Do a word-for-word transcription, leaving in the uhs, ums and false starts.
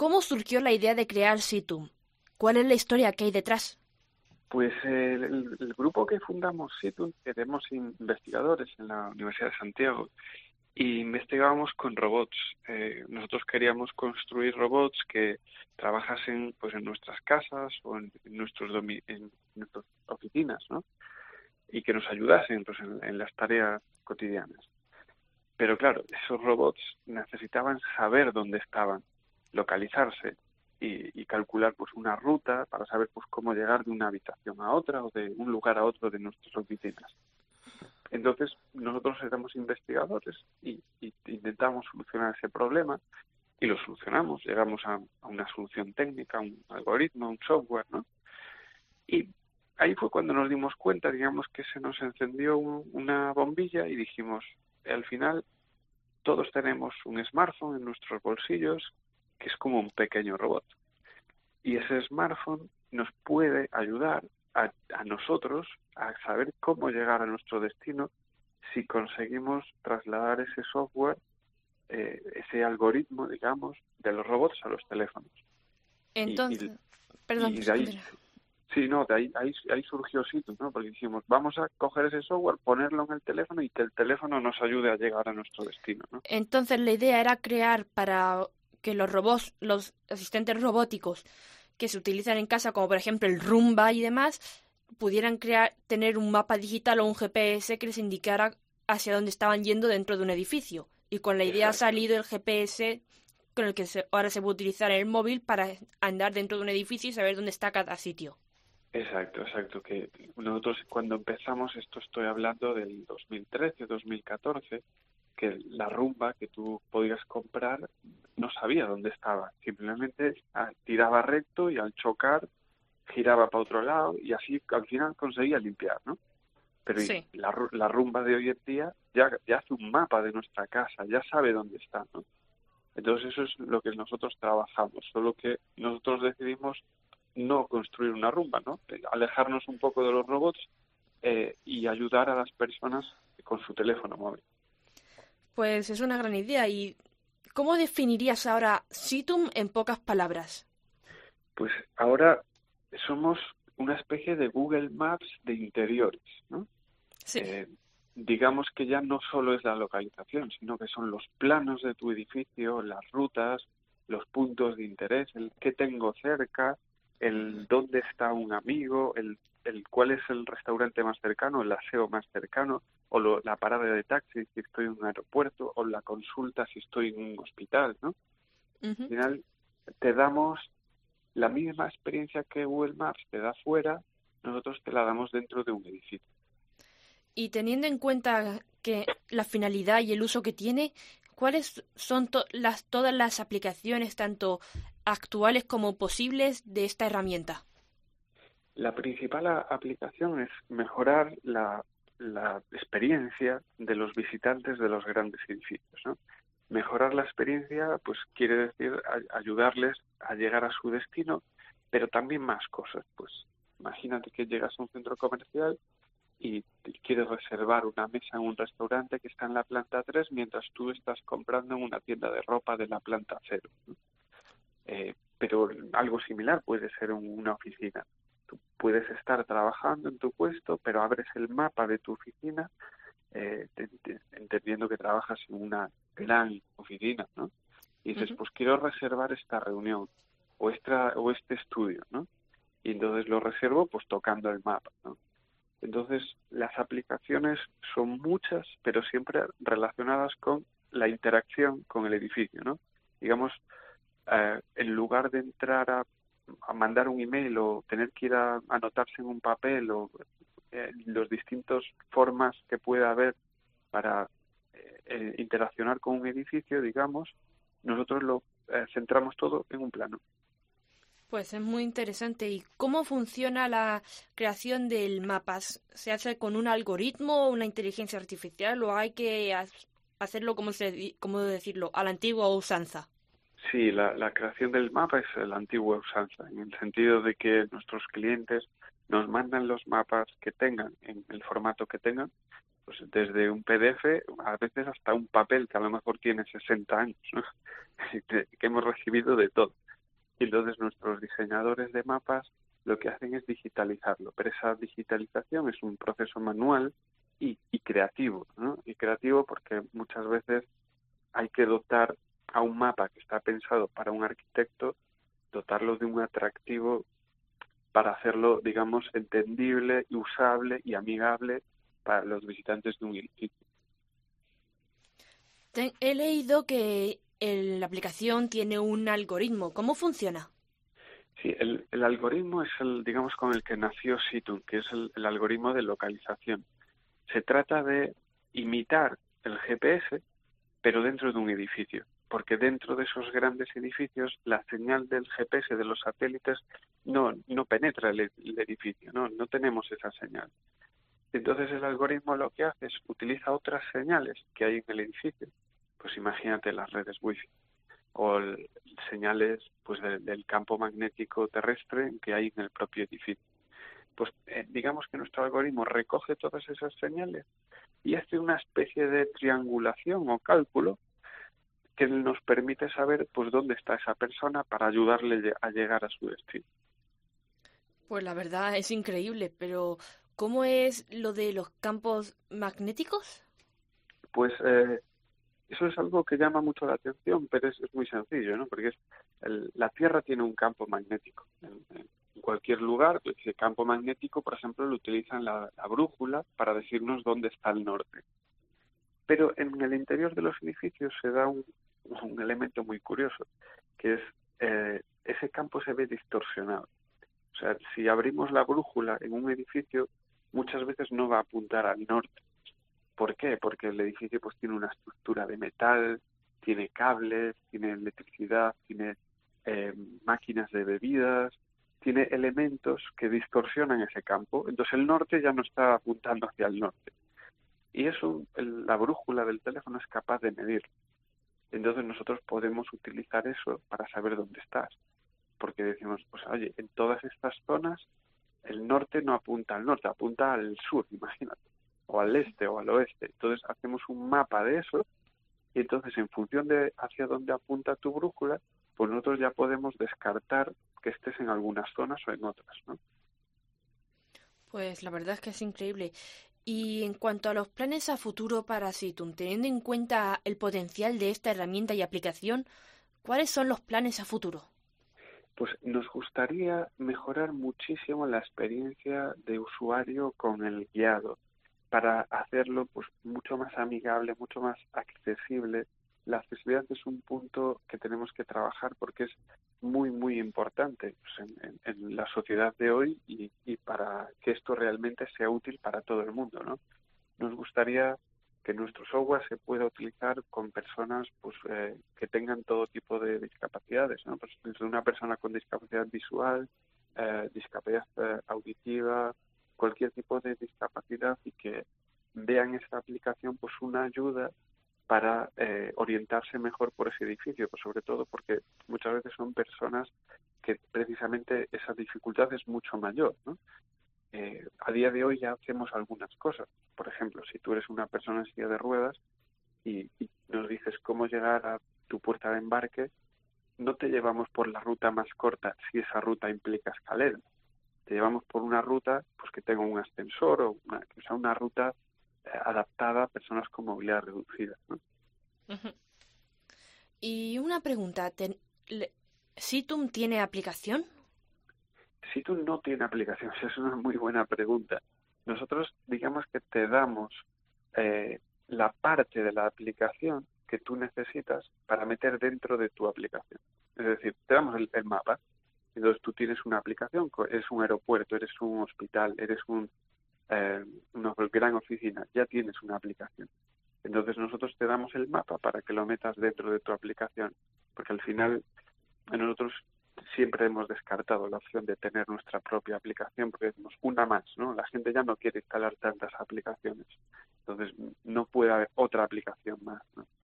¿cómo surgió la idea de crear Situm? ¿Cuál es la historia que hay detrás? Pues eh, el, el grupo que fundamos Situm, éramos investigadores en la Universidad de Santiago y investigábamos con robots. Eh, nosotros queríamos construir robots que trabajasen pues en nuestras casas o en, en nuestros domi- en nuestras oficinas, ¿no? Y que nos ayudasen pues en, en las tareas cotidianas. Pero claro, esos robots necesitaban saber dónde estaban, localizarse y, y calcular pues una ruta para saber pues cómo llegar de una habitación a otra o de un lugar a otro de nuestras oficinas. Entonces, nosotros éramos investigadores y, y intentamos solucionar ese problema y lo solucionamos. Llegamos a, a una solución técnica, un algoritmo, un software, ¿no? Y ahí fue cuando nos dimos cuenta, digamos, que se nos encendió un, una bombilla y dijimos, al final todos tenemos un smartphone en nuestros bolsillos que es como un pequeño robot. Y ese smartphone nos puede ayudar a, a nosotros a saber cómo llegar a nuestro destino si conseguimos trasladar ese software, eh, ese algoritmo, digamos, de los robots a los teléfonos. Y, y, Entonces, perdón, y de ahí, continúa. sí, no, de ahí, ahí, ahí surgió Situm, ¿no? Porque dijimos, vamos a coger ese software, ponerlo en el teléfono y que el teléfono nos ayude a llegar a nuestro destino, ¿no? Entonces la idea era crear para que los robots, los asistentes robóticos que se utilizan en casa, como por ejemplo el Roomba y demás, pudieran crear, tener un mapa digital o un G P S que les indicara hacia dónde estaban yendo dentro de un edificio. Y con la idea ha Exacto. salido el G P S con el que se, ahora se puede utilizar en el móvil para andar dentro de un edificio y saber dónde está cada sitio. Exacto, exacto. Que nosotros cuando empezamos, esto estoy hablando del dos mil trece, dos mil catorce, que la Rumba que tú podías comprar no sabía dónde estaba. Simplemente ah, tiraba recto y al chocar giraba para otro lado y así al final conseguía limpiar, ¿no? Pero y Sí. la, ru- la Rumba de hoy en día ya, ya hace un mapa de nuestra casa, ya sabe dónde está, ¿no? Entonces eso es lo que nosotros trabajamos, solo que nosotros decidimos no construir una Rumba, ¿no? Alejarnos un poco de los robots eh, y ayudar a las personas con su teléfono móvil. Pues es una gran idea. ¿Y cómo definirías ahora Situm en pocas palabras? Pues ahora somos una especie de Google Maps de interiores, ¿no? Sí. Eh, digamos que ya no solo es la localización, sino que son los planos de tu edificio, las rutas, los puntos de interés, el qué tengo cerca, el dónde está un amigo, el, el cuál es el restaurante más cercano, el aseo más cercano, o lo, la parada de taxi si estoy en un aeropuerto, o la consulta si estoy en un hospital, ¿no? Al Ujú. final te damos la misma experiencia que Google Maps te da fuera, nosotros te la damos dentro de un edificio. Y teniendo en cuenta que la finalidad y el uso que tiene, ¿cuáles son to- las, todas las aplicaciones, tanto actuales como posibles, de esta herramienta? La principal a- aplicación es mejorar la, la experiencia de los visitantes de los grandes edificios, ¿no? Mejorar la experiencia, pues quiere decir a- ayudarles a llegar a su destino, pero también más cosas. Pues imagínate que llegas a un centro comercial y te quieres reservar una mesa en un restaurante que está en la planta tres mientras tú estás comprando en una tienda de ropa de la planta cero, ¿no? Eh, pero algo similar puede ser en una oficina. Tú puedes estar trabajando en tu puesto, pero abres el mapa de tu oficina, eh, te- te- entendiendo que trabajas en una gran oficina, ¿no? Y dices, Ujú. pues quiero reservar esta reunión o, esta, o este estudio, ¿no? Y entonces lo reservo pues tocando el mapa, ¿no? Entonces las aplicaciones son muchas, pero siempre relacionadas con la interacción con el edificio, ¿no? Digamos, eh, en lugar de entrar a, a mandar un email o tener que ir a anotarse en un papel o eh, los distintas formas que pueda haber para eh, eh, interaccionar con un edificio, digamos, nosotros lo eh, centramos todo en un plano. Pues es muy interesante. ¿Y cómo funciona la creación del mapa? ¿Se hace con un algoritmo, una inteligencia artificial o hay que ha- hacerlo, como se, di- cómo decirlo, a la antigua usanza? Sí, la, la creación del mapa es la antigua usanza, en el sentido de que nuestros clientes nos mandan los mapas que tengan, en el formato que tengan, pues desde un P D F, a veces hasta un papel que a lo mejor tiene sesenta años, ¿no? que, que hemos recibido de todo. Y entonces nuestros diseñadores de mapas lo que hacen es digitalizarlo, pero esa digitalización es un proceso manual y, y creativo, ¿no? Y creativo porque muchas veces hay que dotar a un mapa que está pensado para un arquitecto, dotarlo de un atractivo para hacerlo, digamos, entendible, usable y amigable para los visitantes de un edificio. Te- he leído que el- la aplicación tiene un algoritmo. ¿Cómo funciona? Sí, el, el algoritmo es el, digamos, con el que nació Situn, que es el, el algoritmo de localización. Se trata de imitar el G P S, pero dentro de un edificio, porque dentro de esos grandes edificios la señal del G P S de los satélites no, no penetra el, el edificio, no, no tenemos esa señal. Entonces el algoritmo lo que hace es utiliza otras señales que hay en el edificio, pues imagínate las redes Wi-Fi o el, señales pues de, del campo magnético terrestre que hay en el propio edificio. Pues eh, digamos que nuestro algoritmo recoge todas esas señales y hace una especie de triangulación o cálculo que nos permite saber pues dónde está esa persona para ayudarle a llegar a su destino. Pues la verdad es increíble, pero ¿cómo es lo de los campos magnéticos? Pues eh, eso es algo que llama mucho la atención, pero es, es muy sencillo, ¿no? Porque es el, la Tierra tiene un campo magnético. En, en cualquier lugar, pues, ese campo magnético, por ejemplo, lo utilizan la, la brújula para decirnos dónde está el norte. Pero en el interior de los edificios se da un, un elemento muy curioso, que es eh, ese campo se ve distorsionado. O sea, si abrimos la brújula en un edificio, muchas veces no va a apuntar al norte. ¿Por qué? Porque el edificio pues tiene una estructura de metal, tiene cables, tiene electricidad, tiene eh, máquinas de bebidas, tiene elementos que distorsionan ese campo. Entonces el norte ya no está apuntando hacia el norte. Y eso el, la brújula del teléfono es capaz de medir. Entonces nosotros podemos utilizar eso para saber dónde estás. Porque decimos, pues oye, en todas estas zonas el norte no apunta al norte, apunta al sur, imagínate, o al este o al oeste. Entonces hacemos un mapa de eso y entonces en función de hacia dónde apunta tu brújula, pues nosotros ya podemos descartar que estés en algunas zonas o en otras, ¿no? Pues la verdad es que es increíble. Y en cuanto a los planes a futuro para Situn, teniendo en cuenta el potencial de esta herramienta y aplicación, ¿cuáles son los planes a futuro? Pues nos gustaría mejorar muchísimo la experiencia de usuario con el guiado para hacerlo pues mucho más amigable, mucho más accesible. La accesibilidad es un punto que tenemos que trabajar porque es muy, muy importante pues, en, en, en la sociedad de hoy y, y para que esto realmente sea útil para todo el mundo, ¿no? Nos gustaría que nuestro software se pueda utilizar con personas pues eh, que tengan todo tipo de discapacidades, ¿no? Pues desde una persona con discapacidad visual, eh, discapacidad eh, auditiva, cualquier tipo de discapacidad y que vean esta aplicación pues una ayuda para eh, orientarse mejor por ese edificio, pues sobre todo porque muchas veces son personas que precisamente esa dificultad es mucho mayor, ¿no? Eh, a día de hoy ya hacemos algunas cosas. Por ejemplo, si tú eres una persona en silla de ruedas y, y nos dices cómo llegar a tu puerta de embarque, no te llevamos por la ruta más corta si esa ruta implica escalera. Te llevamos por una ruta pues que tenga un ascensor o una, que sea una ruta eh, adaptada a personas con movilidad reducida, ¿no? Ujú. Y una pregunta, ten- le- ¿Situn tiene aplicación? Situ no tiene aplicación, esa es una muy buena pregunta. Nosotros digamos que te damos eh, la parte de la aplicación que tú necesitas para meter dentro de tu aplicación. Es decir, te damos el, el mapa, entonces tú tienes una aplicación, eres un aeropuerto, eres un hospital, eres un, eh, una gran oficina, ya tienes una aplicación. Entonces nosotros te damos el mapa para que lo metas dentro de tu aplicación, porque al final nosotros siempre hemos descartado la opción de tener nuestra propia aplicación porque decimos una más, ¿no? La gente ya no quiere instalar tantas aplicaciones. Entonces no puede haber otra aplicación más, ¿no?